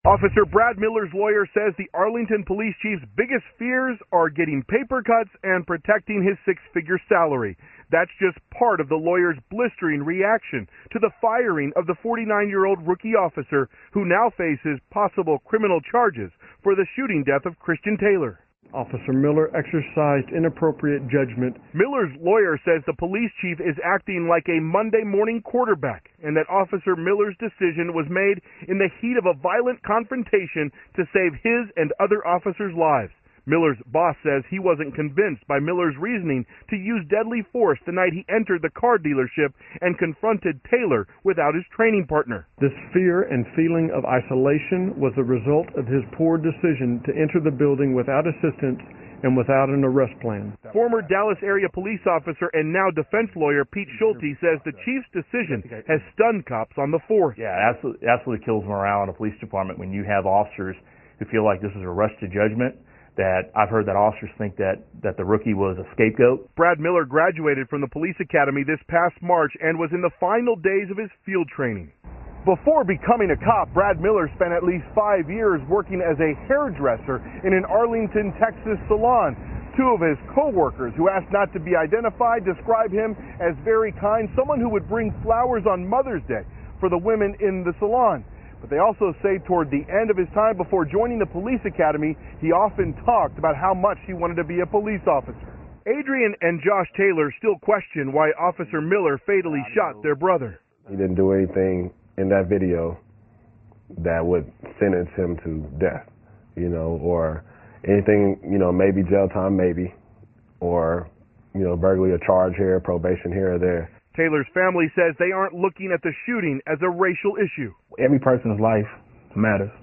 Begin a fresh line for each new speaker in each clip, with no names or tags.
Officer Brad Miller's lawyer says the Arlington police chief's biggest fears are getting paper cuts and protecting his six-figure salary. That's just part of the lawyer's blistering reaction to the firing of the 49-year-old rookie officer who now faces possible criminal charges for the shooting death of Christian Taylor.
Officer Miller exercised inappropriate judgment.
Miller's lawyer says the police chief is acting like a Monday morning quarterback and that Officer Miller's decision was made in the heat of a violent confrontation to save his and other officers' lives. Miller's boss says he wasn't convinced by Miller's reasoning to use deadly force the night he entered the car dealership and confronted Taylor without his training partner.
This fear and feeling of isolation was the result of his poor decision to enter the building without assistance and without an arrest plan.
Former Dallas area police officer and now defense lawyer Pete Schulte says the chief's decision has stunned cops on the force.
Yeah, absolutely kills morale in a police department when you have officers who feel like this is a rush to judgment. That I've heard that officers think that the rookie was a scapegoat.
Brad Miller graduated from the police academy this past March and was in the final days of his field training. Before becoming a cop, Brad Miller spent at least 5 years working as a hairdresser in an Arlington, Texas salon. Two of his co-workers, who asked not to be identified, describe him as very kind, someone who would bring flowers on Mother's Day for the women in the salon. But they also say toward the end of his time before joining the police academy, he often talked about how much he wanted to be a police officer. Adrian and Josh Taylor still question why Officer Miller fatally shot their brother.
He didn't do anything in that video that would sentence him to death, or anything, maybe jail time, maybe, or, burglary, a charge here, probation here or there.
Taylor's family says they aren't looking at the shooting as a racial issue.
Every person's life matters.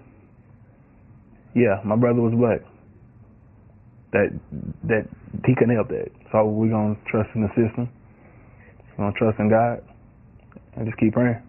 Yeah, my brother was black. That he couldn't help that. So we're going to trust in the system. We're going to trust in God and just keep praying.